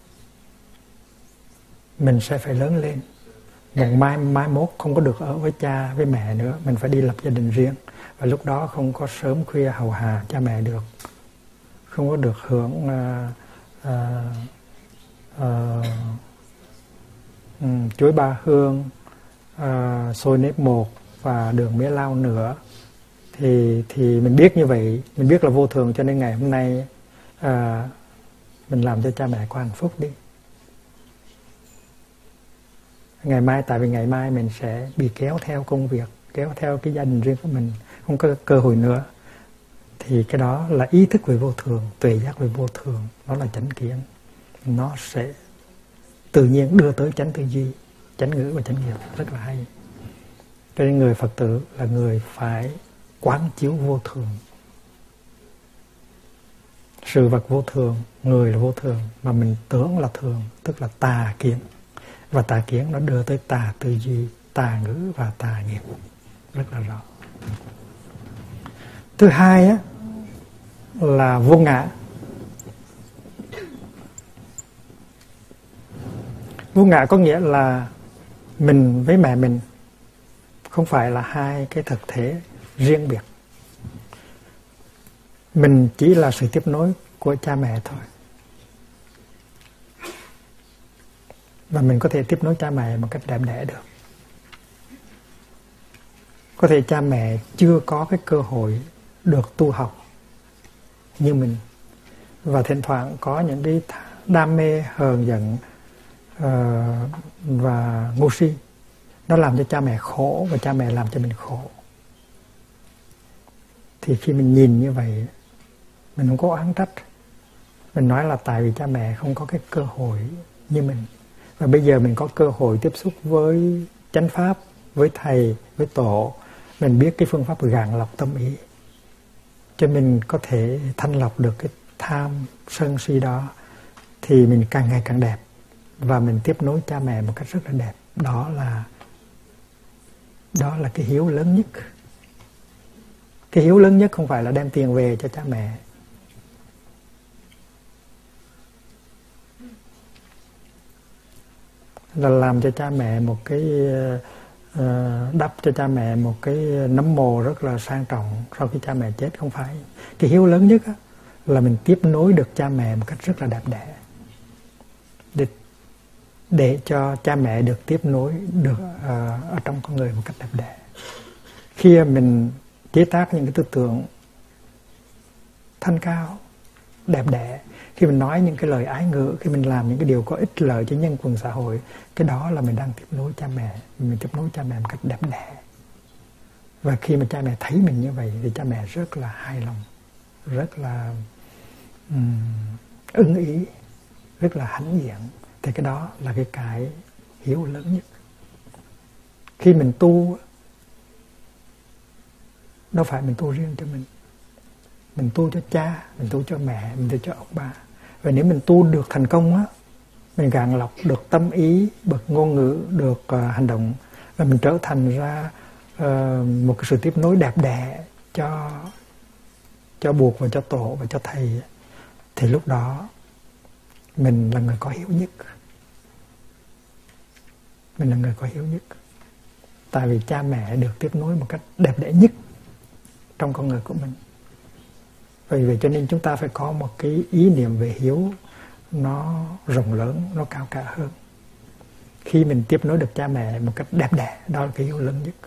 mình sẽ phải lớn lên. Một mai mai mốt không có được ở với cha với mẹ nữa, mình phải đi lập gia đình riêng, và lúc đó không có sớm khuya hầu hạ cha mẹ được, không có được hưởng uh, uh, uh, um, chuối ba hương, uh, xôi nếp một và đường mía lau nữa. Thì thì mình biết như vậy, mình biết là vô thường, cho nên ngày hôm nay uh, mình làm cho cha mẹ có hạnh phúc đi. Ngày mai, tại vì ngày mai mình sẽ bị kéo theo công việc, kéo theo cái gia đình riêng của mình, không có cơ hội nữa. Thì cái đó là ý thức về vô thường, tuệ giác về vô thường, đó là chánh kiến. Nó sẽ tự nhiên đưa tới chánh tư duy, chánh ngữ và chánh nghiệp, rất là hay. Cho nên người Phật tử là người phải quán chiếu vô thường. Sự vật vô thường, người là vô thường, mà mình tưởng là thường, tức là tà kiến. Và tà kiến nó đưa tới tà tư duy, tà ngữ và tà nghiệp, rất là rõ. Thứ hai á, là vô ngã. Vô ngã có nghĩa là mình với mẹ mình không phải là hai cái thực thể riêng biệt. Mình chỉ là sự tiếp nối của cha mẹ thôi. Và mình có thể tiếp nối cha mẹ một cách đẹp đẽ được. Có thể cha mẹ chưa có cái cơ hội được tu học như mình, và thỉnh thoảng có những cái đam mê hờn giận uh, và ngu si, nó làm cho cha mẹ khổ và cha mẹ làm cho mình khổ. Thì khi mình nhìn như vậy, mình không có oán trách, mình nói là tại vì cha mẹ không có cái cơ hội như mình, và bây giờ mình có cơ hội tiếp xúc với chánh pháp, với thầy, với tổ, mình biết cái phương pháp gạn lọc tâm ý, cho mình có thể thanh lọc được cái tham sân si đó, thì mình càng ngày càng đẹp, và mình tiếp nối cha mẹ một cách rất là đẹp. Đó là đó là cái hiếu lớn nhất. Cái hiếu lớn nhất không phải là đem tiền về cho cha mẹ, là làm cho cha mẹ một cái uh, đắp cho cha mẹ một cái nấm mồ rất là sang trọng sau khi cha mẹ chết. Không phải. Cái hiếu lớn nhất á, là mình tiếp nối được cha mẹ một cách rất là đẹp đẽ, để, để cho cha mẹ được tiếp nối được uh, ở trong con người một cách đẹp đẽ. Khi mình chế tác những cái tư tưởng thanh cao, đẹp đẽ, khi mình nói những cái lời ái ngữ, khi mình làm những cái điều có ích lợi cho nhân quần xã hội, cái đó là mình đang tiếp nối cha mẹ, mình tiếp nối cha mẹ một cách đẹp đẽ. Và khi mà cha mẹ thấy mình như vậy thì cha mẹ rất là hài lòng, rất là um, ưng ý, rất là hãnh diện. Thì cái đó là cái cái hiếu lớn nhất. Khi mình tu, đâu phải mình tu riêng cho mình, mình tu cho cha, mình tu cho mẹ, mình tu cho ông bà. Và nếu mình tu được thành công á, mình gạn lọc được tâm ý, được ngôn ngữ, được uh, hành động, và mình trở thành ra uh, một cái sự tiếp nối đẹp đẽ cho cho buộc và cho tổ và cho thầy, thì lúc đó mình là người có hiếu nhất. Mình là người có hiếu nhất. Tại vì cha mẹ được tiếp nối một cách đẹp đẽ nhất trong con người của mình. Vì vậy cho nên chúng ta phải có một cái ý niệm về hiếu nó rộng lớn, nó cao cả hơn. Khi mình tiếp nối được cha mẹ một cách đẹp đẽ, đó là cái hiếu lớn nhất.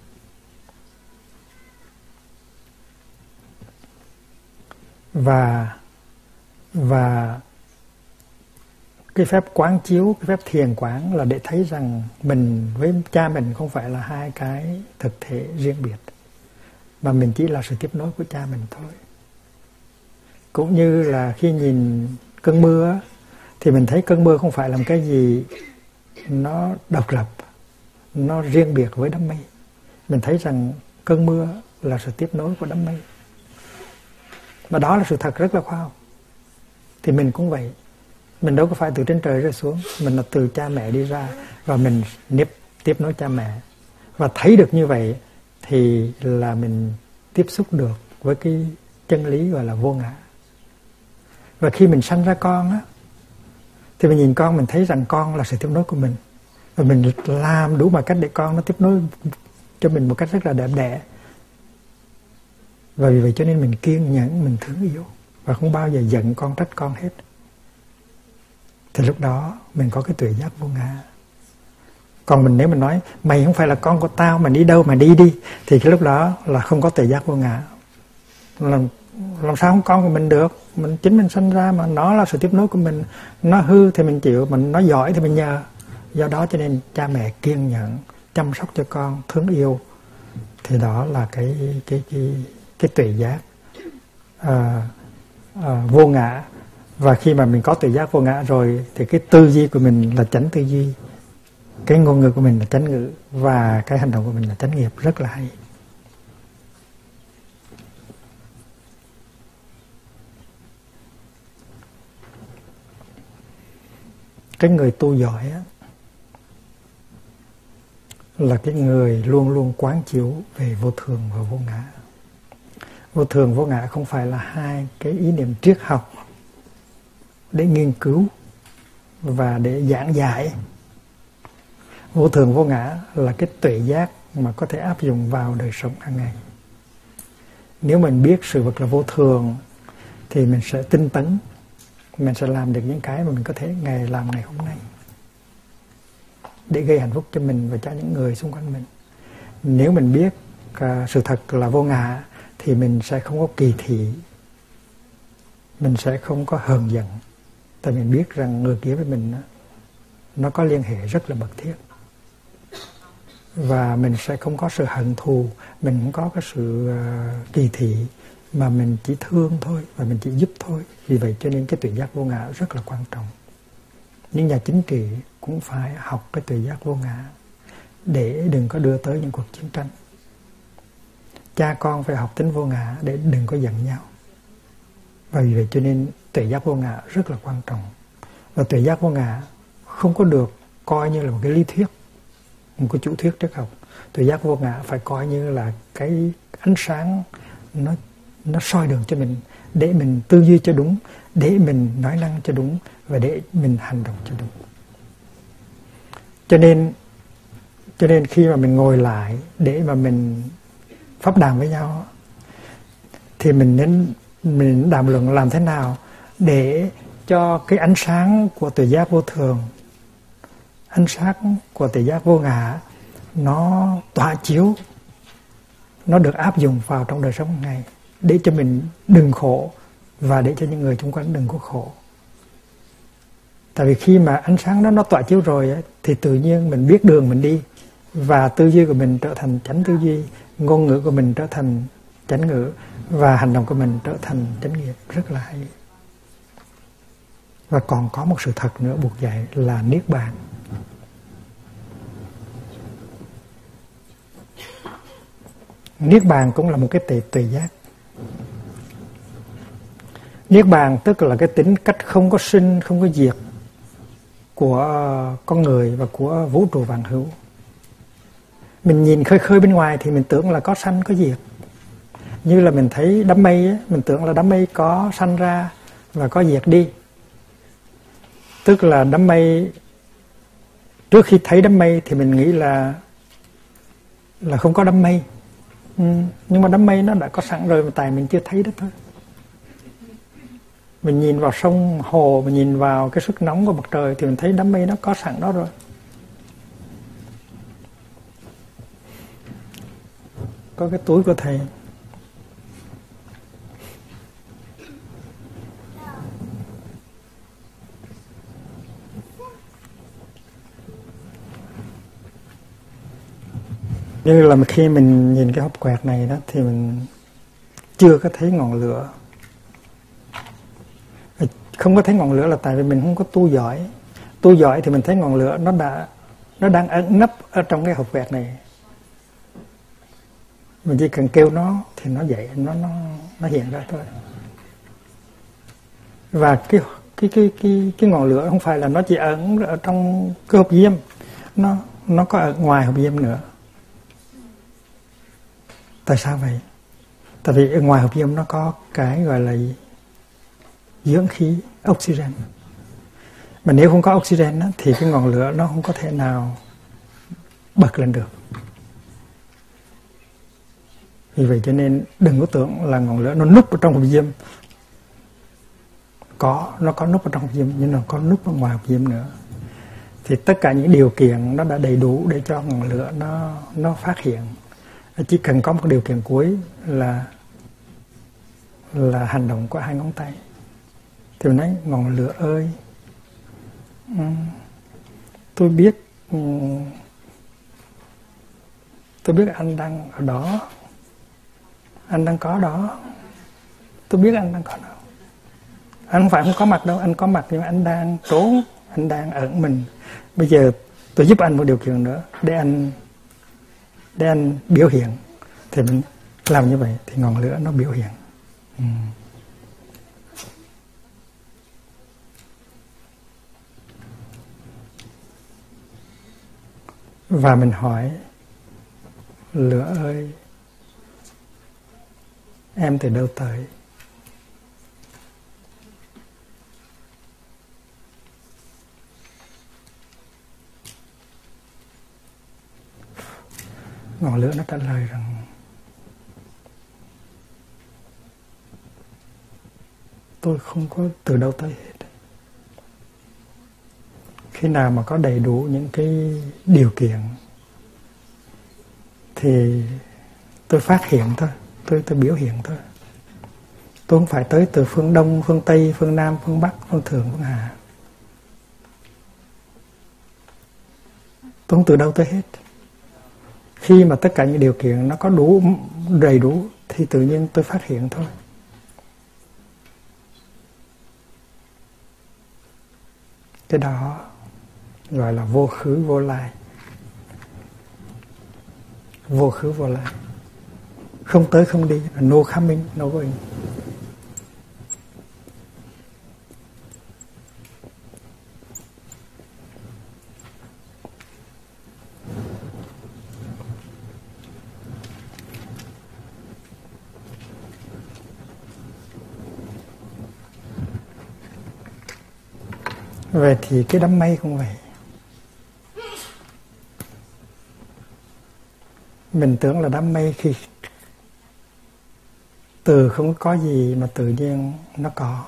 Và và cái phép quán chiếu, cái phép thiền quán là để thấy rằng mình với cha mình không phải là hai cái thực thể riêng biệt, mà mình chỉ là sự tiếp nối của cha mình thôi. Cũng như là khi nhìn cơn mưa thì mình thấy cơn mưa không phải là một cái gì nó độc lập, nó riêng biệt với đám mây. Mình thấy rằng cơn mưa là sự tiếp nối của đám mây, và đó là sự thật rất là khoa học. Thì mình cũng vậy, mình đâu có phải từ trên trời rơi xuống, mình là từ cha mẹ đi ra, và mình tiếp, tiếp nối cha mẹ. Và thấy được như vậy thì là mình tiếp xúc được với cái chân lý gọi là vô ngã. Và khi mình sanh ra con á, thì mình nhìn con, mình thấy rằng con là sự tiếp nối của mình, và mình làm đủ mọi cách để con nó tiếp nối cho mình một cách rất là đẹp đẽ. Và vì vậy cho nên mình kiên nhẫn, mình thương yêu, và không bao giờ giận con, trách con hết. Thì lúc đó mình có cái tuệ giác vô ngã. Còn mình nếu mình nói mày không phải là con của tao, mà đi đâu mà đi đi, thì cái lúc đó là không có tuệ giác vô ngã. Làm, làm sao không con của mình được? Mình chính mình sinh ra mà, nó là sự tiếp nối của mình. Nó hư thì mình chịu, mình nó giỏi thì mình nhờ. Do đó cho nên cha mẹ kiên nhẫn chăm sóc cho con, thương yêu, thì đó là cái cái cái cái tuệ giác à, à, vô ngã. Và khi mà mình có tuệ giác vô ngã rồi thì cái tư duy của mình là chánh tư duy, cái ngôn ngữ của mình là chánh ngữ, và cái hành động của mình là chánh nghiệp. Rất là hay. Cái người tu giỏi á, là cái người luôn luôn quán chiếu về vô thường và vô ngã. Vô thường vô ngã không phải là hai cái ý niệm triết học để nghiên cứu và để giảng giải. Vô thường vô ngã là cái tuệ giác mà có thể áp dụng vào đời sống hàng ngày. Nếu mình biết sự vật là vô thường thì mình sẽ tinh tấn, mình sẽ làm được những cái mà mình có thể ngày làm ngày hôm nay để gây hạnh phúc cho mình và cho những người xung quanh mình. Nếu mình biết uh, sự thật là vô ngã thì mình sẽ không có kỳ thị, mình sẽ không có hờn giận, tại mình biết rằng người kia với mình nó có liên hệ rất là mật thiết. Và mình sẽ không có sự hận thù, mình không có cái sự uh, kỳ thị, mà mình chỉ thương thôi và mình chỉ giúp thôi. Vì vậy cho nên cái tuệ giác vô ngã rất là quan trọng. Những nhà chính trị cũng phải học cái tuệ giác vô ngã để đừng có đưa tới những cuộc chiến tranh. Cha con phải học tính vô ngã để đừng có giận nhau. Và vì vậy cho nên tuệ giác vô ngã rất là quan trọng. Và tuệ giác vô ngã không có được coi như là một cái lý thuyết, một cái chủ thuyết triết học. Tuệ giác vô ngã phải coi như là cái ánh sáng nó nó soi đường cho mình, để mình tư duy cho đúng, để mình nói năng cho đúng, và để mình hành động cho đúng. Cho nên cho nên khi mà mình ngồi lại để mà mình pháp đàm với nhau thì mình nên mình đàm luận làm thế nào để cho cái ánh sáng của tuệ giác vô thường, ánh sáng của tuệ giác vô ngã nó tỏa chiếu, nó được áp dụng vào trong đời sống hàng ngày, để cho mình đừng khổ và để cho những người xung quanh đừng có khổ. Tại vì khi mà ánh sáng đó nó tỏa chiếu rồi ấy, thì tự nhiên mình biết đường mình đi, và tư duy của mình trở thành chánh tư duy, ngôn ngữ của mình trở thành chánh ngữ, và hành động của mình trở thành chánh nghiệp. Rất là hay. Và còn có một sự thật nữa buộc dạy là niết bàn. Niết bàn cũng là một cái tuệ tuệ giác. Niết bàn tức là cái tính cách không có sinh, không có diệt của con người và của vũ trụ vạn hữu. Mình nhìn khơi khơi bên ngoài thì mình tưởng là có sanh có diệt. Như là mình thấy đám mây ấy, mình tưởng là đám mây có sanh ra và có diệt đi. Tức là đám mây, trước khi thấy đám mây thì mình nghĩ là là không có đám mây. Ừ, nhưng mà đám mây nó đã có sẵn rồi mà tại mình chưa thấy đó thôi. Mình nhìn vào sông hồ, mình nhìn vào cái sức nóng của mặt trời thì mình thấy đám mây nó có sẵn đó rồi. Có cái túi của thầy. Như là khi mình nhìn cái hộp quẹt này đó thì mình chưa có thấy ngọn lửa. Không có thấy ngọn lửa là tại vì mình không có tu giỏi. Tu giỏi thì mình thấy ngọn lửa nó đã nó đang ẩn nấp ở trong cái hộp quẹt này. Mình chỉ cần kêu nó thì nó dậy, nó nó nó hiện ra thôi. Và cái cái cái cái cái ngọn lửa không phải là nó chỉ ẩn ở trong cái hộp diêm, nó nó có ở ngoài hộp diêm nữa. Tại sao vậy? Tại vì ở ngoài hộp diêm nó có cái gọi là dưỡng khí, oxygen. Mà nếu không có oxygen đó, thì cái ngọn lửa nó không có thể nào bật lên được. Vì vậy cho nên đừng có tưởng là ngọn lửa nó núp ở trong hộp diêm. Có, nó có núp ở trong hộp diêm, nhưng nó có núp ở ngoài hộp diêm nữa. Thì tất cả những điều kiện nó đã đầy đủ để cho ngọn lửa nó nó phát hiện. Chỉ cần có một điều kiện cuối là là hành động của hai ngón tay. Thì mình nói ngọn lửa ơi, um, tôi biết um, tôi biết anh đang ở đó, anh đang có đó, tôi biết anh đang có đó. Anh không phải không có mặt đâu, anh có mặt nhưng mà anh đang trốn, anh đang ẩn mình. Bây giờ tôi giúp anh một điều kiện nữa để anh để anh biểu hiện. Thì mình làm như vậy thì ngọn lửa nó biểu hiện. Ừ. Và mình hỏi lửa ơi, em từ đâu tới? Ngọn lửa nó trả lời rằng tôi không có từ đâu tới hết. Khi nào mà có đầy đủ những cái điều kiện thì tôi phát hiện thôi, tôi tôi biểu hiện thôi. Tôi không phải tới từ phương Đông, phương Tây, phương Nam, phương Bắc, phương Thượng, phương Hạ. Tôi không từ đâu tới hết. Khi mà tất cả những điều kiện nó có đủ, đầy đủ thì tự nhiên tôi phát hiện thôi. Cái đó gọi là vô khứ vô lai. Vô khứ vô lai. Không tới không đi, no coming, no going. Vậy thì cái đám mây cũng vậy. Mình tưởng là đám mây khi từ không có gì mà tự nhiên nó có.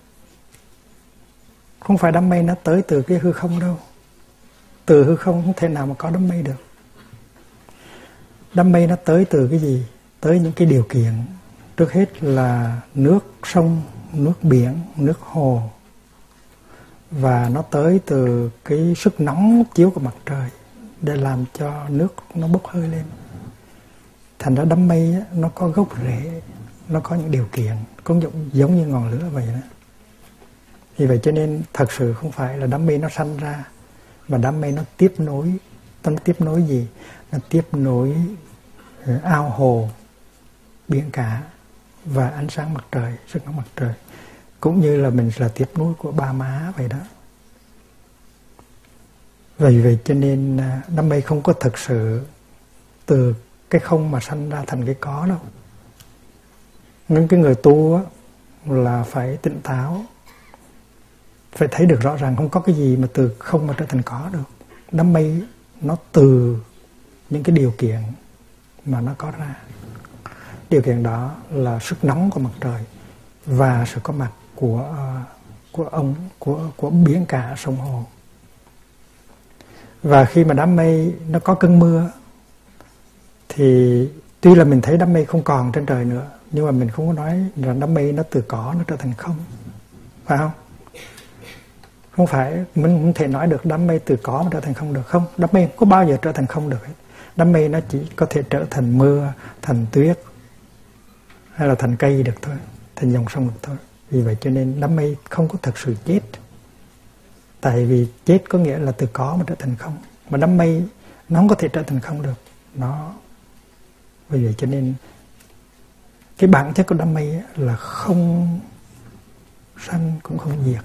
Không phải đám mây nó tới từ cái hư không đâu. Từ hư không không thể nào mà có đám mây được. Đám mây nó tới từ cái gì? Tới những cái điều kiện. Trước hết là nước sông, nước biển, nước hồ. Và nó tới từ cái sức nóng chiếu của mặt trời để làm cho nước nó bốc hơi lên. Thành ra đám mây á, nó có gốc rễ, nó có những điều kiện, cũng giống, giống như ngọn lửa vậy đó. Vì vậy cho nên thật sự không phải là đám mây nó sanh ra, mà đám mây nó tiếp nối. Nó tiếp nối gì? Nó tiếp nối ao hồ, biển cả và ánh sáng mặt trời, sức nóng mặt trời. Cũng như là mình là tiếp nối của ba má vậy đó. Vì vậy cho nên đám mây không có thực sự từ cái không mà sanh ra thành cái có đâu. Những cái người tu á, là phải tỉnh táo, phải thấy được rõ ràng không có cái gì mà từ không mà trở thành có được. Đám mây nó từ những cái điều kiện mà nó có ra. điều kiện đó là sức nóng của mặt trời và sự có mặt của của ông của của biển cả sông hồ. Và khi mà đám mây nó có cơn mưa thì tuy là mình thấy đám mây không còn trên trời nữa, nhưng mà mình không có nói rằng đám mây nó từ có nó trở thành không, phải không? Không phải mình không thể nói được đám mây từ có mà trở thành không được. Không, đám mây không có bao giờ trở thành không được hết. Đám mây nó chỉ có thể trở thành mưa, thành tuyết hay là thành cây được thôi, thành dòng sông được thôi. Vì vậy cho nên đám mây không có thật sự chết. Tại vì chết có nghĩa là từ có mà trở thành không. Mà đám mây nó không có thể trở thành không được. Nó vì vậy cho nên cái bản chất của đám mây là không sanh cũng không diệt.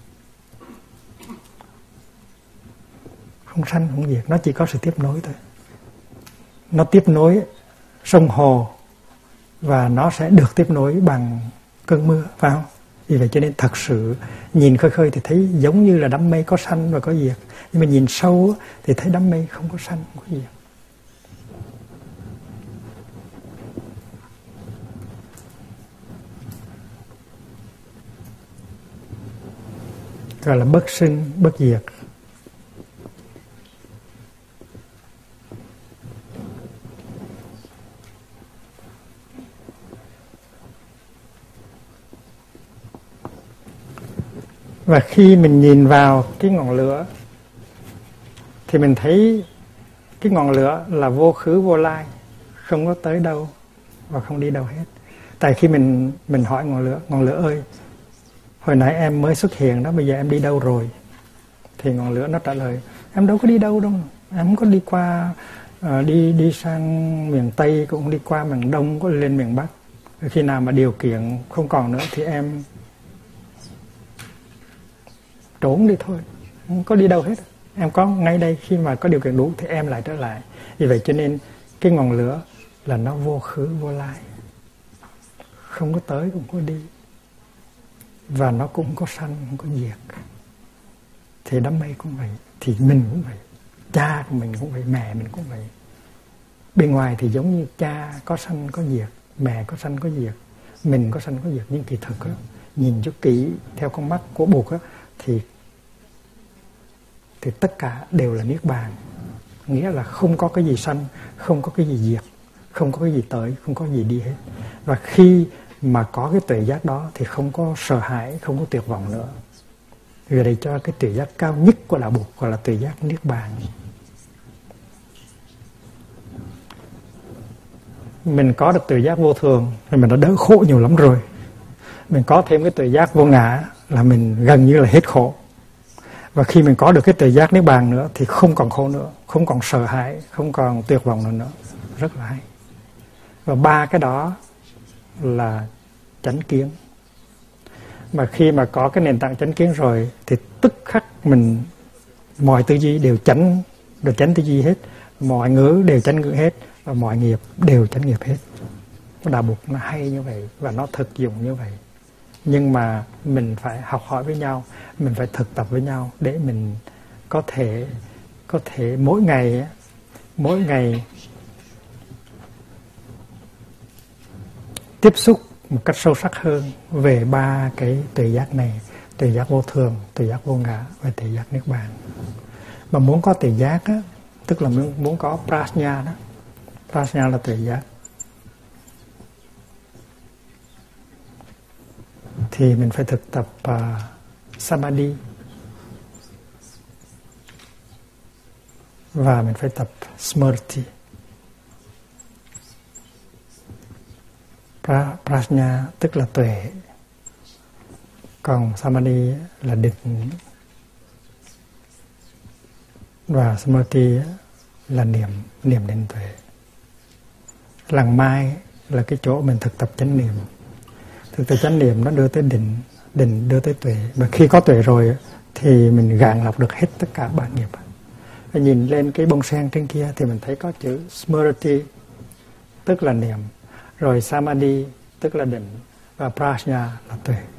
Không sanh không diệt, nó chỉ có sự tiếp nối thôi. Nó tiếp nối sông hồ và nó sẽ được tiếp nối bằng cơn mưa, phải không? Vì vậy cho nên thật sự nhìn khơi khơi thì thấy giống như là đám mây có sanh và có diệt. Nhưng mà nhìn sâu thì thấy đám mây không có sanh, không có diệt. Gọi là bất sinh, bất diệt. Và khi mình nhìn vào cái ngọn lửa thì mình thấy cái ngọn lửa là vô khứ vô lai, không có tới đâu và không đi đâu hết. Tại khi mình mình hỏi ngọn lửa, ngọn lửa ơi, hồi nãy em mới xuất hiện đó, bây giờ em đi đâu rồi? Thì ngọn lửa nó trả lời, em đâu có đi đâu đâu, em không có đi qua uh, đi đi sang miền Tây, cũng đi qua miền Đông, có lên miền Bắc. Khi nào mà điều kiện không còn nữa thì em trốn đi thôi, không có đi đâu hết. Em có ngay đây, khi mà có điều kiện đủ thì em lại trở lại. Vì vậy cho nên cái ngọn lửa là nó vô khứ vô lai, không có tới cũng có đi, và nó cũng không có sanh không có diệt. Thì đám mây cũng vậy, thì mình cũng vậy, cha của mình cũng vậy, mẹ mình cũng vậy. Bên ngoài thì giống như cha có sanh có diệt, mẹ có sanh có diệt, mình có sanh có diệt, nhưng kỳ thực đó, nhìn cho kỹ theo con mắt của Bụt đó, thì thì tất cả đều là niết bàn. Nghĩa là không có cái gì sanh, không có cái gì diệt, không có cái gì tới, không có gì đi hết. Và khi mà có cái tuệ giác đó thì không có sợ hãi, không có tuyệt vọng nữa. Vì đây cho cái tuệ giác cao nhất của đạo Bụt gọi là tuệ giác niết bàn. Mình có được tuệ giác vô thường thì mình đã đỡ khổ nhiều lắm rồi. Mình có thêm cái tuệ giác vô ngã là mình gần như là hết khổ. Và khi mình có được cái tuệ giác niết bàn nữa thì không còn khổ nữa, không còn sợ hãi, không còn tuyệt vọng nữa nữa. Rất là hay. Và ba cái đó là chánh kiến. Mà khi mà có cái nền tảng chánh kiến rồi thì tức khắc mình mọi tư duy đều chánh, đều chánh tư duy hết, mọi ngữ đều chánh ngữ hết, và mọi nghiệp đều chánh nghiệp hết. Đạo Bụt nó hay như vậy và nó thực dụng như vậy. Nhưng mà mình phải học hỏi với nhau, mình phải thực tập với nhau để mình có thể có thể mỗi ngày mỗi ngày tiếp xúc một cách sâu sắc hơn về ba cái tuệ giác này: tuệ giác vô thường, tuệ giác vô ngã và tuệ giác niết bàn. Mà muốn có tuệ giác á, tức là muốn có prajna đó. Prajna là tuệ giác. Thì mình phải thực tập uh, samadhi, và mình phải tập smriti. Pra, prajna tức là tuệ, còn samadhi là định, và smriti là niệm, niệm định tuệ. Làng mai là cái chỗ mình thực tập chánh niệm. Thực tập chánh niệm nó đưa tới định, định đưa tới tuệ. Mà khi có tuệ rồi thì mình gạn lọc được hết tất cả bản nghiệp. Và nhìn lên cái bông sen trên kia thì mình thấy có chữ smriti tức là niệm, rồi samadhi tức là định, và prajna là tuệ.